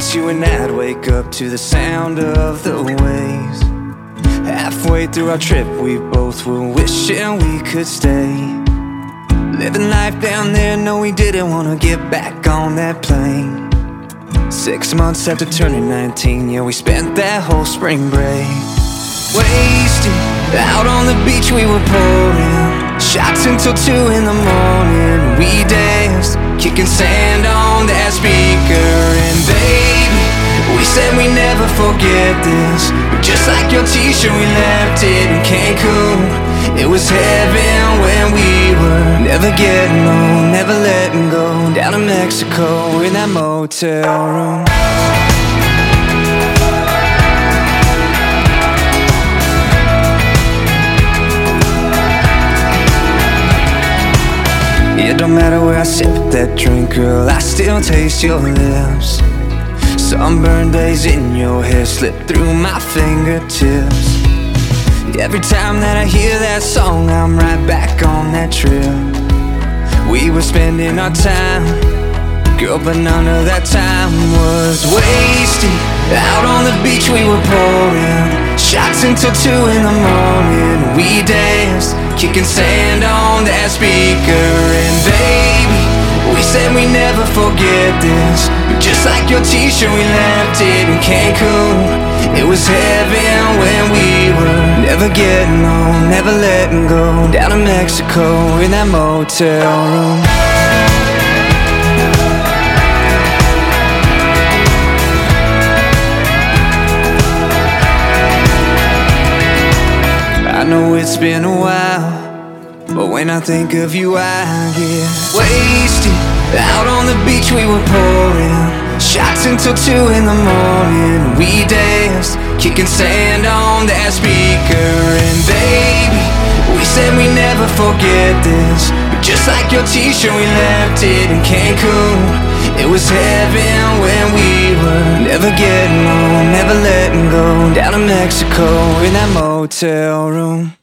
nights you and I'd wake up to the sound of the waves. Halfway through our trip we both were wishing we could stay. Living life down there, no we didn't wanna get back on that plane. 6 months after turning 19, yeah, we spent that whole spring break wasted. Out on the beach we were pouring shots until 2 in the morning. We danced, kicking sand on that speaker. And baby, we said we never forget this. But just like your t-shirt, we left it in Cancun. It was heaven when we were never getting old, never letting go. Down in Mexico in that motel room. It don't matter where I sip that drink, girl, I still taste your lips. Sunburned days in your hair slip through my fingertips. Every time that I hear that song, I'm right back on that trip. We were spending our time, girl, but none of that time was wasted. Out on the beach we were pouring shots until 2 in the morning. We danced, kicking sand on that speaker. And baby, we said we never forget this. But just like your t-shirt, we left it in Cancun. It was heaven when we were never getting old, never letting go. Down in Mexico in that motel room. I know it's been a while, but when I think of you I get wasted. Out on the beach we were pouring shots until 2 in the morning. We danced, kicking sand on that speaker. And baby, we said we never forget this. But just like your t-shirt, we left it in Cancun. It was heaven when we were never getting old, never letting go. Down in Mexico in that motel room.